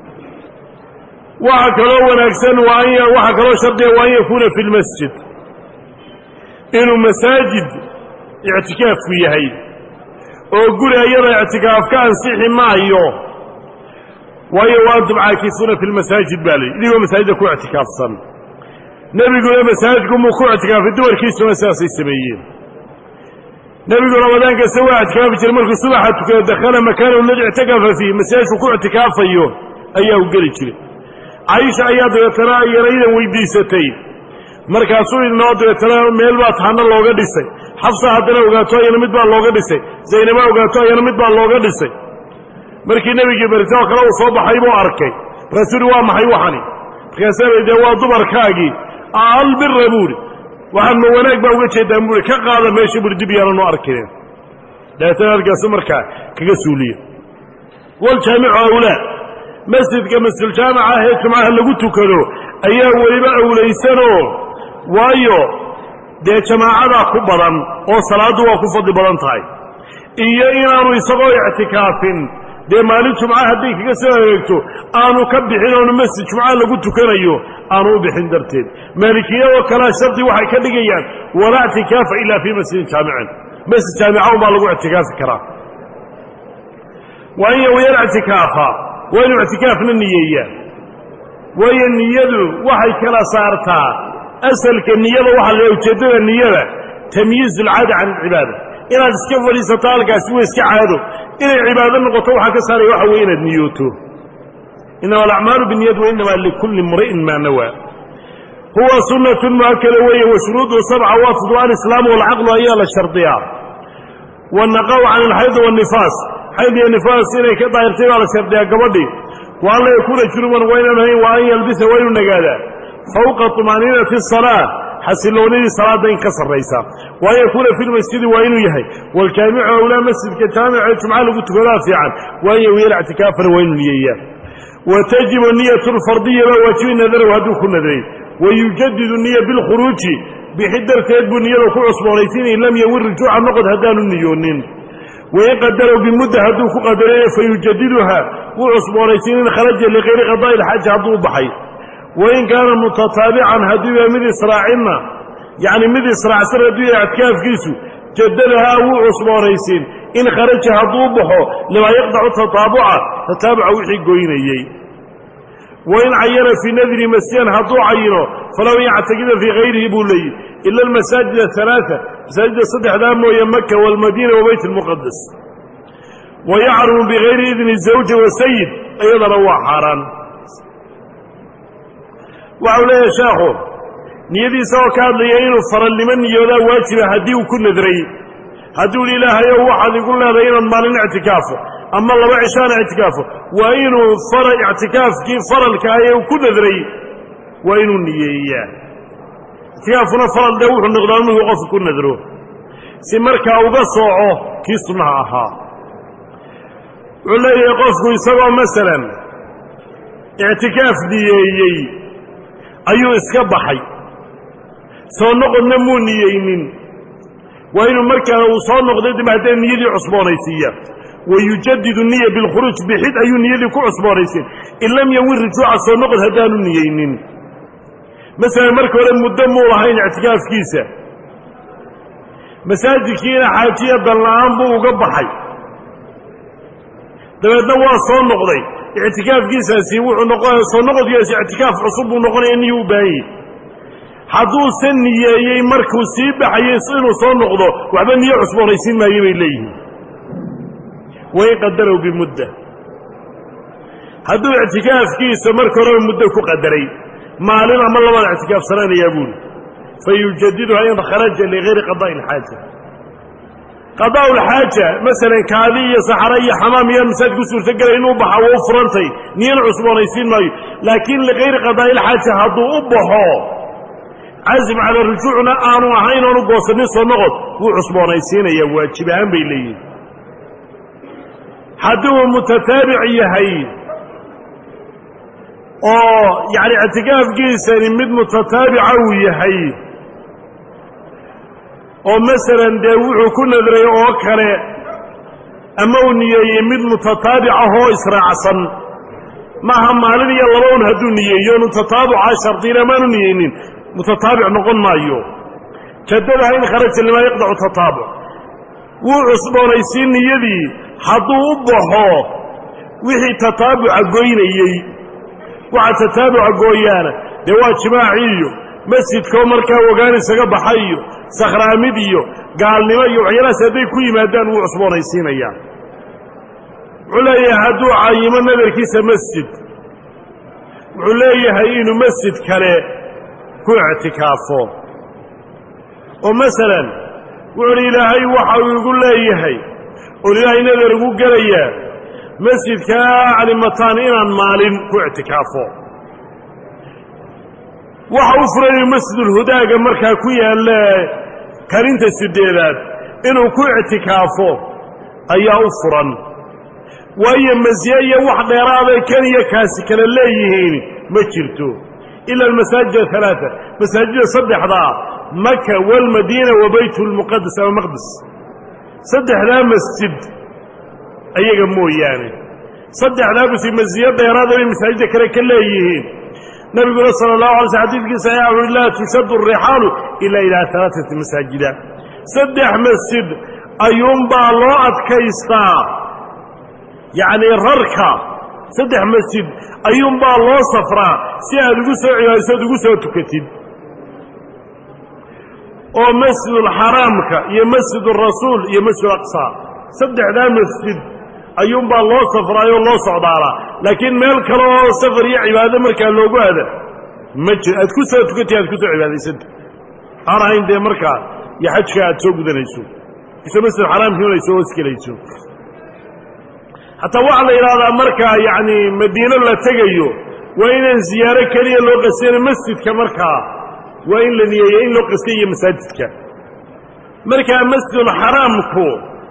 وحكروا ونكسن وحكروا شرطي وأن يكون في المسجد إنه مساجد اعتكاف فيها هاي وقول أيضا اعتكاف كان سيحي معيو وهي وانتم عاكسون في المساجد بالي اللي هو مساجدكم اعتكاف صن نبي يقول مساجدكم وكو اعتكاف الدول كيسوا مساسي السبيين نبي يقول رمضان كسوا اعتكاف جرمالك الصبح دخل مكانه الذي اعتكاف فيه مساجد وكو اعتكاف ايوه اياه وقال كري عايشة اياد يترى يريد ويديستين markaasuu inoo deetana meel baa taana looga dhisay xafsa haddana ogaato ayana mid baa looga dhisay zaynaba ogaato ayana mid baa looga dhisay markii nabigii barito kale uu soo baxay buu arkay rasuul waa maxay waxani markaasay de waa dumarkaagii al biraburi waxaan ma wanaag baa uga jeedaa buu ka qaada meeshii bur dib yaran oo arkeen deetana arkaas markaa kaga suuliyo wal jaamicu awla masjidka masjid jaamica ee jumcaha lagu tukado ayaa waliba awlaysanoo waayo dee jamaacada ku badan oo salaadu waa ku fadli badan tahay iyo inaanu isagoo i'tikaafin dee maalin jumca haddii kaga soo adeegto aanu ka bixin oo masjid jumca lagu tukanayo aanu u bixin darteed maalikiyada kala sharti waxay ka dhigayaan wala i'tikaaf illa fi masjid jaami'an masjid jaami'a baa lagu i'tikaafi karaa waa in wayar i'tikaafa waa in i'tikaafna niyeeyaa way niyadu waxay kala saartaa asalka niyada waxa la ujeedada niyada tamyiz al-aada an al-ibada ila iska warisato halkaas way iska caado inay cibaado noqoto waxa ka saaray waxa weyn inaad niyooto inna al-a'malu bin-niyyat wa inma likulli imri'in ma nawa huwa sunnatun mu'akkada wa hiya shuruudu sab'a wa fadlu al-islam wal 'aql ayya al-shartiyya wa naqaw 'an al-hayd wa an-nifas hayd wa nifas inay ka daahirtay ala shartiyya gabadhi وأن يكون جنوبا وين نهي وأن يلبس وين نجادا فوق طمأنينة الصلاة حسلوني صلاة ينكسر رئيسا وأن يكون في المسجد وين يهي والجامع أولى مسجد كجامع جمعة لقد تغلافعا وأن يويل اعتكافا وين يهي وتجب النية الفردية ووجه النذر وهدوك النذرين ويجدد النية بالخروج بحدر تجب النية وكل عصبانيتين إن لم يور رجوع نقد هدان النيونين ويقدروا بمدة هدوك قدرين فيجددها وعصبانيتين خرج لغير قضاء الحج عضو بحي وإن كان متتابعا هدوية من إسراعنا يعني من إسراع سر هدوية اعتكاف كيسو جددها وعصبانيتين إن خرج عضو بحو لما يقضع التطابع تتابع وحي قوينيي وإن عين في نذر مسيان هدو عينه فلو يعتقد في غيره بولي إلا المساجد الثلاثة مساجد الصدح دامو يا مكة والمدينة وبيت المقدس ويحرم بغير إذن الزوج والسيد أيضا رواه حرام وعليه يا شاخو نيدي سوا كان ليين فرن لمن يولا واجب هديه كل ذري هدو الإله يا واحد يقول له ذرينا مالين اعتكافه أما الله بعشان اعتكافه وإنه فرن اعتكاف كيف فرن كاية وكل ذري وإنه نيئية اعتكافنا فرن دوح النقدان وقف كل ذروه سمركا وقصعه كيصنعها عليه يقفه يسوى مثلا اعتكاف ديئي أيو اسكبحي soo noqodna muu niyeynin waa inuu markaa uu soo noqday dibahdeen niyadii cusboonaysiiya wayujadidu niya bilkhuruuj bixid ayuu niyadii ku cusboonaysiin in lam yawin rujuuca soo noqod haddaanu niyeynin masalan marka hore muddo muu lahayn ictikaafkiisa masaajidkiina xaajiya danla-aan buu uga baxay dabeedna waa soo noqday ictikaafkiisaasi wuxuu noqon soo noqodkiisa ictikaaf cusub buu noqonaya niyu u baahan yahay hadduu san niyeeyey markuu sii baxayay inuu soo noqdo waxba niyo cusboonaysiin maayo bay leeyihiin wain qadarow bimudda hadduu ictikaafkiisa marka horeba muddo ku qadaray maalin ama labada ictikaafsanaanayaa buuli fayujadiduha in kharaja ligayri qadaa'i ilxaaja qadaa'u lxaaja masalan kaadi iyo saxara iyo xamaam iyo masaajid ku suurtagelay inuu baxa waa u furantay niyana cusboonaysiin maayo laakiin ligayri qadaa'i ilxaaja hadduu u baxo عازم على رجوعنا آنو أهين أنو قوصنين صنقض هو عصبانيسين يا واجبان بيليه حدوه متتابع يهي أو يعني اعتقاف قيساني مد متتابع يهي أو مثلا داوعو كنا ذري أوكري أموني يمد متتابع هو إسراع صن ما هم مالين يلبون هدوني يون تتابع عشر دين ما نينين متتابع نقول مايو كدبها إن خرج لما يقطع تتابع وعصبانيسين يدي حضو بحو وحي تتابع قوينيي وعا تتابع قويانا دواء جماعيو مسجد كومركا وقاني سقب حيو سخراميديو قال نمايو عيانا سيدي كوي مادان وعصبانيسين ايان علي هدو عايما نذر كيس مسجد علي هينو مسجد كالي ku اعتكافه ومثلا وعلي إلهي وحاو يقول له إيهي وإلهي نذر يقول قليا مسجد كاعلي مطانين عن مالين ku اعتكافه وحاو فرني مسجد الهدى مركا كويا كارنت السديدات إنه ku اعتكافه أي أفرا وأي مزيايا وحدة يرابي كان يكاسك لليهين ما جرتو إلا المساجد الثلاثة مساجد صدح ذا مكة والمدينة وبيت المقدس أو المقدس صدح ذا مسجد أي جمو يعني صدح ذا بس مزيادة يراد من مساجد كلا كلا يهين نبي صلى الله عليه وسلم حديث قصة لا تشد الرحال إلا إلى ثلاثة مساجد صدح مسجد أيوم بالوعد كيستا يعني رركة صدح مسجد أيوم بالله صفراء سياد قصة عيساد قصة تكتب ومسجد الحرام يا مسجد الرسول يا مسجد الأقصى صدح ذا مسجد أيوم بالله صفراء يا الله صعدارا لكن مالك الله صفر يا عبادة مركا اللوغو هذا مسجد أتكسة تكتب أتكسة عبادة سد أرى عندي مركا يحجك أتسوق ذا نيسو يسو مسجد الحرام هنا يسو وسكي يسو حتى وعلى إرادة مركا يعني مدينة لا تجيو وإن زيارة كريه لو قسينا مسجد كمركا وإن لنيين لو قسية مساجدك مركا مسجد الحرام كو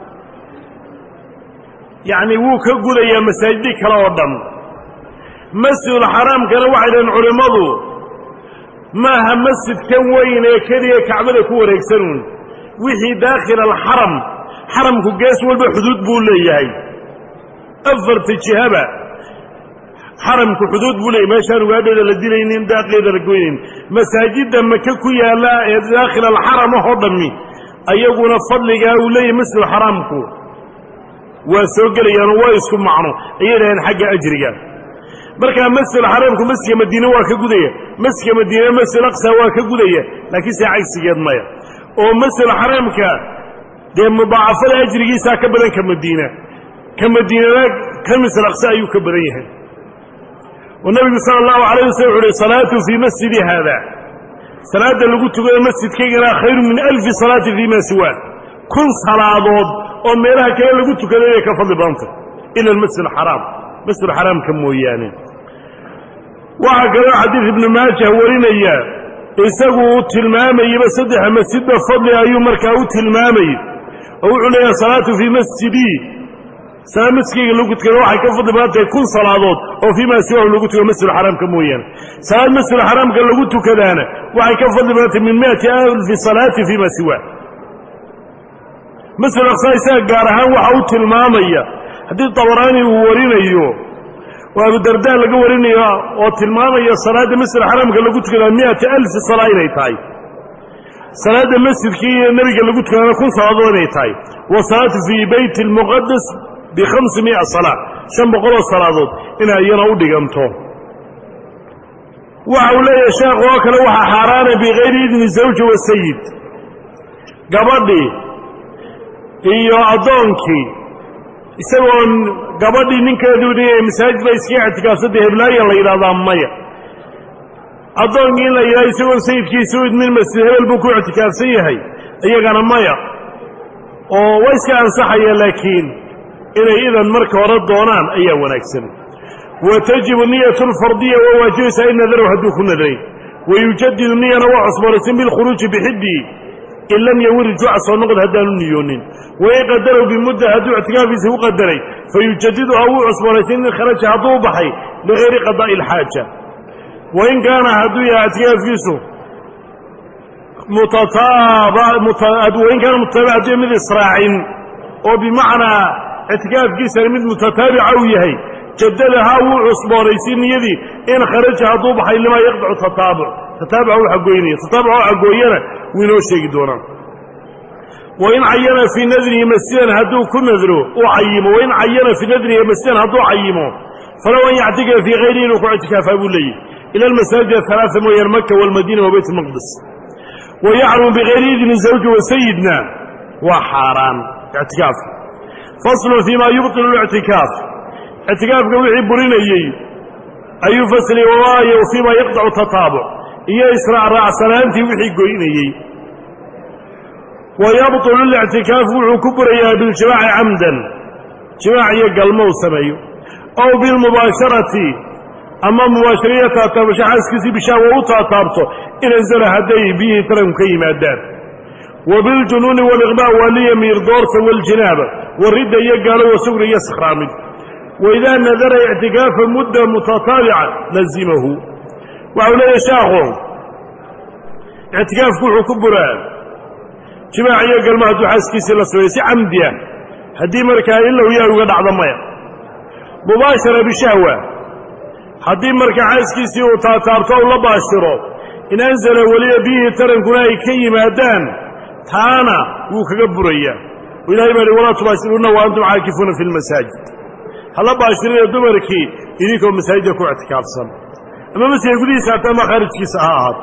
يعني وو كقول يا مساجدي كلا ودم مسجد الحرام كان واحدا علمضو ما هم مسجد كان وين كريه كعبده كو ريكسنون وحي داخل الحرم حرم كو قاس والبحدود بول ليهي أفرت الشهبة حرمك حدود بولي ما شانوا قابل للدينين داخل الرقوين مساجد مككويا لا داخل الحرم هو ضمي أيقون الفضل قالوا لي مثل حرامكو وسوق لي أنا وايسكم معنا أيضا حق أجري بركة مثل حرامكم مسك مدينة واكجودية مسك مدينة مثل أقصى واكجودية لكن سعيد سجاد مايا oo masjid xaramka dee mudaacafada ajrigiisa ka badan ka Madiina ka Madiina ka Masjid Aqsa ayuu ka badan yahay والنبي صلى الله عليه وسلم صلاة في مسجد هذا صلاة lagu tukaday masjidkayga khayr min alf salaati fi ma siwa kun salaadood oo meelaha kale lagu tukaday ka fadli badan ila masjid haram masjid haram ka mooyaane waxa kale xadiis ibn Maajah warinaya isagu tilmaamay saddex masjid fadli ayuu markaa u tilmaamay oo wuxuu leeyahay salaatu fi masjidi سامسكي لو كنت كانوا واحد كفض بغانته يكون صلاة وفيما سواه لو كنت مسجد الحرام كمويان صلاة مسجد الحرام قال لو كنت كذانا واحد كفض بغانته من مائة ألف صلاة فيما سواه مسجد الأقصى يساق قارها وحاوت المامية حديث طوراني وورينا ايوه وابو الدرداء لقوا ورينا ايوه والمامية صلاة مسجد الحرام قال لو كنت كذانا مائة ألف صلاة إليتاي صلاة المسجد كي النبي قال لو كنت كذانا كون صلاة إليتاي وصلاة في بيت المقدس بخمسمائة صلاة شن بقول الصلاة إنها يناود قمته وعلى شاق وكل وحى حرام بغير إذن الزوج والسيد قبضي إيو أدونكي يسوون قبضي ننك دوني مساجد بيسكي اعتكاسده بلاي الله إلى ضامية أدونكي إلا إلا يسوون سيد كي يسود من المسجد هل البكو اعتكاسيه هي أي قانا مايا ويسكي أنصحي لكن إلى إذا المركة ورد دونان أي ونكسن وتجب النية الفردية وواجب سائل نذره هدوك نذرين ويجدد النية نوع عصبر بالخروج بحدي إن لم يور الجوع صنقل هدان النيونين ويقدروا بمدة هدو اعتكافي سهو قدري فيجددها هو عصبر سن خرج هدو بحي لغير قضاء الحاجة وإن كان هدو اعتكافي سهو متطابع مت... وإن كان متابع هدو من إسراعين وبمعنى اعتكاف جسر من متتابع ويهي جددها وعصباريسين يدي إن خرجها ضوبها لما يقطع تتابع تتابع حقويني تتابع حقوينه وينو شيء دونا وإن عين في نذره مسجدا هدو كل نذره وعيمه وإن عين في نذره مسجدا هدو عيمه فلو أن يعتكف في غيره لكو اعتكاف أبو لي إلى المساجد الثلاثة وهي مكة والمدينة وبيت المقدس ويعلم بغير إذن الزوج وسيدنا وحاران اعتكاف فصل فيما يبطل الاعتكاف اعتكاف قوي عبرين ايي اي فصل ووايه وفيما يقطع التطابع اي اسراع راع سلامتي وحي قوين ايي ويبطل الاعتكاف وكبر ايها بالجماع عمدا جماع يقل موسمي او بالمباشرة اما مباشرية تابش عسكسي بشاوة وطاطابته ان انزل هدي به ترم كيما دار وبالجنون والإغماء ولي ميردورس والجنابة والردة يقالوا وسقر يسخرامد وإذا نذر اعتكاف مدة متطابعة لزمه وعلى يشاغه اعتكاف كل كبرى جماع يقال ما هدو حاسكي سلا سويسي عمديا هدي مركا إلا وياه وقد عظمية مباشرة بشهوة هدي مركا حاسكي سيو تاتارتو الله باشره إن أنزل ولي به ترن كناي كيما دان تانا وكجبرية وإلهي بني ولا تباشرون وأنتم عاكفون في المساجد هلا باشرين دمركي إليكم مساجدكم اعتكاف صن أما مسا يقول لي ساعة ما خارج في ساعات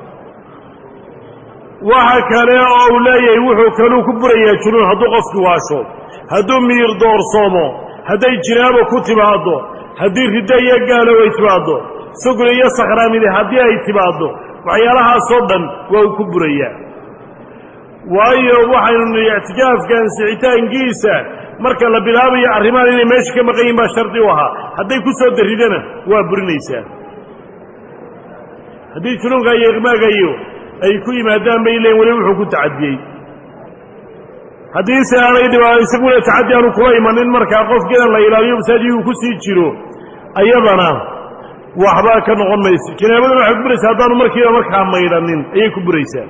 وحكى أولاي يوحوا كانوا كبرية يشرون هدو قفك واشو هدو مير دور صومو هدي جنابه كتب هدو هدي رداية قالوا يتبادو سقل يسخرامي لي هدي يتبادو وعيالها صدا وكبرية waayo waxaynu i'tikaafkan sicitaankiisa marka la bilaabayo arrimaha inay meesha ka maqayn ba shardi u ahaa haday ku soo daridana waa burinaysaa hadii julunka ay iqmaagayo ay ku yimaadaan bay leen wali wuxuu ku tacadiyay hadii saanay dhibaa isaguna tacadiyaan ku imanin marka qofkeena la ilaaliyo masaajid uu ku sii jiro ayadana waxba ka noqon mayso kinaabada waxa ku buraysaa hadaan markiiba markaa maydanin ayay ku buraysaa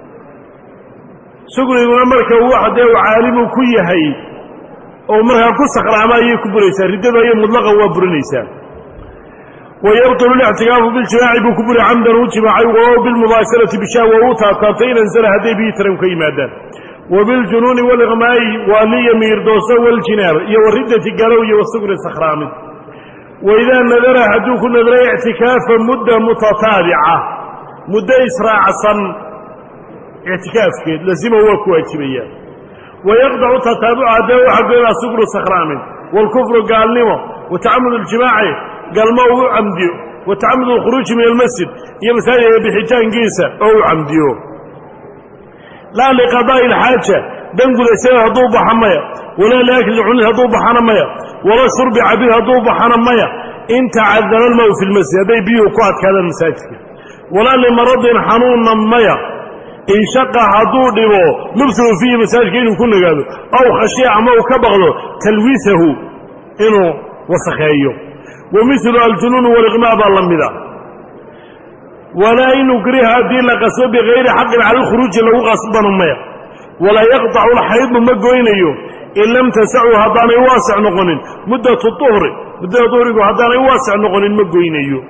سقولنا مركا واحد أو عالم كويه هاي أو مرها قصة قرامة يكبر إنسان ردة هي مطلقة وابر إنسان ويبطل الاعتكاف بالجماع بكبر عمدا وجماعي وبالمباشرة بشاوة وطاطين انزل هدي بيترم كيمادا وبالجنون والإغماء ولي ميردوسة والجناب يوردة قالوا يوسقنا السخرام وإذا نذر حدوك نذر اعتكافا مدة متتابعة مدة إسراع صن اعتكافك لازم هو كواجبية ويقطع تتابع عداوة حق إلى سكر سخرام والكفر قال لما وتعمد الجماع قال ما هو عمدي وتعمد الخروج من المسجد يمثال بحجان قيسة أو عمديه لا لقضاء الحاجة دنقل إساء هضوب حمايا ولا لأكل عنه هضوب حنمايا ولا شرب عبيد هضوب حنمايا إن تعذر الماء في المسجد هذا بيه قوات كذا المساجد ولا لمرض حنون نمايا إن شق حضوره نبثل فيه مساجد إنه كنا قالوا أو خشيع ما وكبغله تلويثه إنه وسخيه ومثل الجنون والإغماء بالله مذا ولا إنه كريها الدين لقصوا بغير حق على الخروج له غصبا مايا ولا يقطع الحيض مقوينيه إن لم تسعوا هدان واسع نقن مدة الطهر مدة الطهر هدان واسع نقن مقوينيه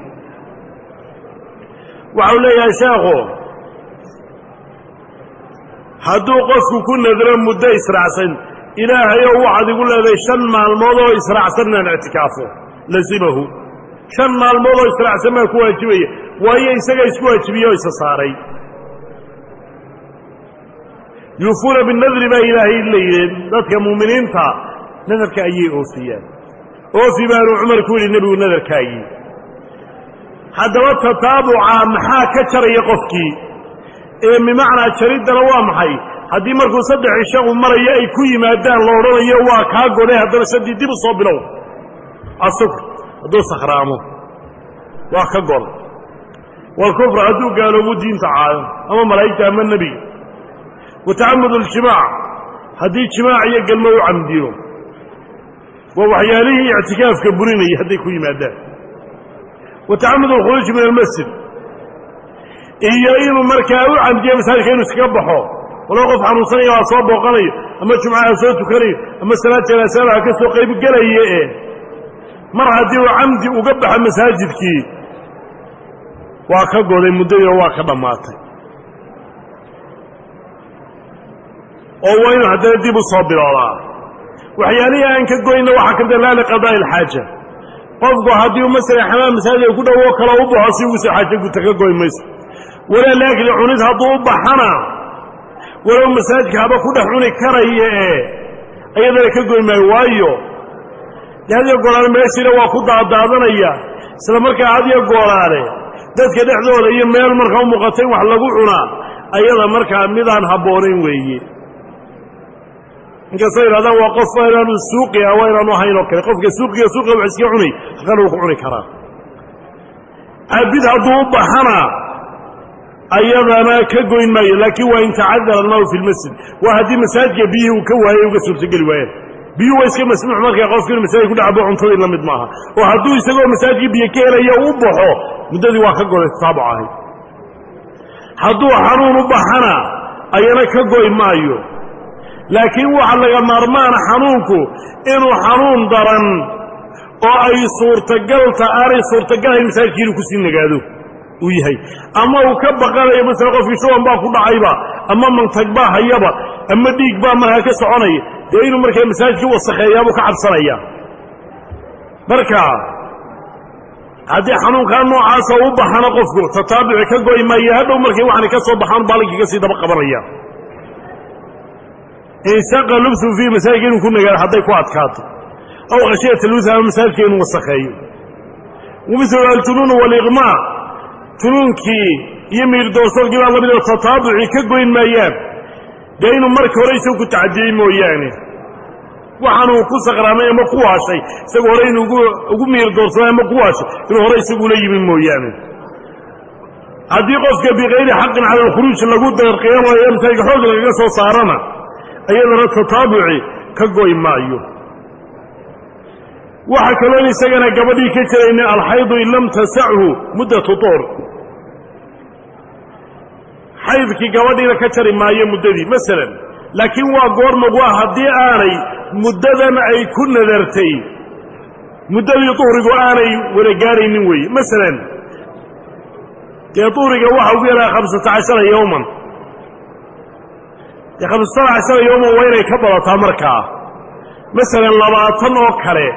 وعلي يا شاخو هدو قفك كنا ذرم مدة إسرع سن إلهي واحد يقول هذا شن مع الموضوع إسرع سنة اعتكافه لزمه شن مع الموضوع إسرع سنة كواجبية وهي إساق إسكواجبية وإساساري يوفون بالنذر ما إلهي الليل ذاتك مؤمنين تا نذر كأيي أوفيان أوفي بانو عمر كولي النبي والنذر كأيي هذا التتابع محا كتر يقفكي إيه بمعنى شريد دوام حي هذه مركو صدح الشيخ ومرة يأي كوي مادان لورنا يوا كاغو ليه هذا سدي دي بصوبلو السكر هذا سخرامو وكاغو والكفر هذو قالوا دين تعالى أما ملايكة أما النبي وتعمد الجماع هذه جماع يقل ما يعمديه ووحياله اعتكاف كبريني هذه كوي مادان وتعمد الخروج من المسجد إيا إنه مركاوي عن جيب سالك إنه سكبحه ولو قف عن وصنية وأصاب وقني أما جمعة صوت كريم أما الصلاة جلسالة كسو قيب قلي إيه مرة دي وعمدي وقبح المساجد كي واكبه لي مدية واكبه ماتي أوين حتى يدي بصابر الله وحيانية أنك قوينا وحكم لا لقضاء الحاجة قفقوا هديو مثلا حمام مساجد يقول وكلا وبها سيوسي حاجة قلت كقوي ميسر ولا لاكل عنيد هضوب حنا ولو مساجد هذا كله عني كريه أيضا كقول ما يوايو هذا يقول أنا ماشي لو أخذ عضادنا إياه سلامك هذا يقول عليه ده كده حلو ليه ميل مركب مقطع وحلقوا عنا أيضا مركب ميدان هبورين ويجي إنك صير هذا وقف إلى السوق يا وين أنا هاي نوكل قف السوق يا سوق وعسكر عني خلوا عني كرا أبيد هضوب حنا أيضا أنا كقوين ماي لكن وإن تعذر الله في المسجد وهذه مساجد بيه وكوها يوقسوا تقل وين بيه ويسكي مسموح مرك يقف كل مساجد يقول عبوا عن طريق لمد معها وهذو يسقوا مساجد بيه كيلا يوبحوا مدة واحد قول الطابعة هاي هذو حنون وبحنا أيضا كقوين مايو لكن وعلى مرمان حنونكو إنه حنون درن أو أي صورة قلت أري صورة قلت المساجد كيلو كسين نقادو ويهي أما وكبق على مثلا في سوان باكو ضعيبا أما من تقبا هيبا أما ديك با مرها كسعوني دينو مركا مساجد وصخيا وكعب صنيا مركا هذه حنون كان نوعاسا وبحنا قفقو تتابع كقوي ما يهدو مركا وحنا كسو بحان بالك كسي دبق بريا إن ساق لبسو في مساجد كنا قال حتى يكوات كاتو أو غشية اللوثة مساجد وصخيا ومثل الجنون والإغماء تنونكي يمير دوسر قال الله من التطابع كقوين مايان دينو مرك وريسو كنت عديم وياني وحانو كسا غرامي مقوها شيء سيقو هرين وقمير دوسر مقوها شيء إنه هريسو قولي من موياني هذه قفك بغير حق على الخروج لقود دير قيامة ويام تلك حوض لقصة صارنا أيضا التطابع كقوين مايو وحكى لني سيقنا قبلي كتير إن الحيض إن لم تسعه مدة طور حيضك قبلي لكتر ما هي مدة مثلا لكن وقور مقواه هدي آني مدة أي كن ذرتي مدة طورك آني ولقاري نوي مثلا يطورك واحد وقيرها خمسة عشر يوما يا خمسة عشر يوما وين يكبر تامركا مثلا لباطن وكري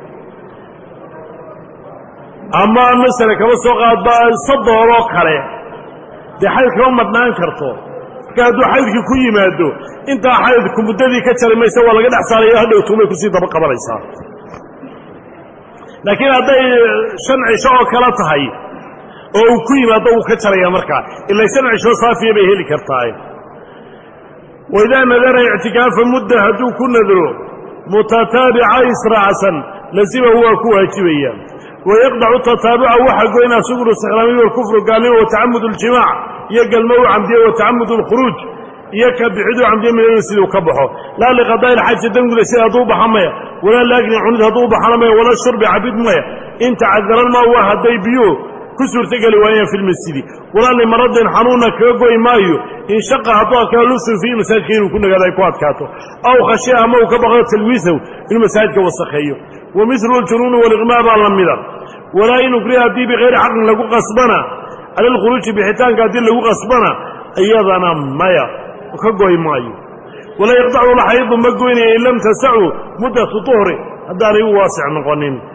أما مثلا كما سوق صدوا وكري دي حال كم مدنان كرتو hadduu xaydkii ku yimaado intaa xaydku muddadii ka jari maysa waa laga dhex saarayo hadhow tuumay kusii daba qabanaysaa laakiin hadday shan cisho oo kala tahay oo uu ku yimaado wuu ka jarayaa markaa ilaa shan cisho saafiya bay heli kartaa waidaa nadara ictikaafa mudda hadduu ku nadro mutataabica israacsan lasimahu waa ku waajibaya wayaqdacu tataabuca waxa goynaa sugru istiqraamiy walkufru gaalnimo watacamud اljimaac iyo galmo u camdiye watacamud اlkhuruuj iyo ka bixidu camdiye min siduu ka baxo laa liqadaa'i lxaji danguda sida hadduu baxa maya walaa laagni cunid hadduu baxana maya walaa shurbi cabid maya in tacadaran maa waa hadday biyuhu ku suurtogeli waayaan fi lmasjidi walaa limaradin xanuunna kaga goy maayo in shaqa hadduu adkaa lusun fiihi masaajidka inuu ku nagaado ay ku adkaato aw khashiya ama uu ka baqdo talwiisahu inuu masaajidka wasakheeyo wa mislu ljunuuni waliqmaa baa la mida walaa in ukriha haddii bikayri xaqin lagu qasbana cala alkhuruuji bixitaanka haddii lagu qasbana iyadana maya ka goy maayo walaa yaqdacu laxaydu ma goynaya in lam tasacu muddatu tuhri haddaanay u waasic noqonin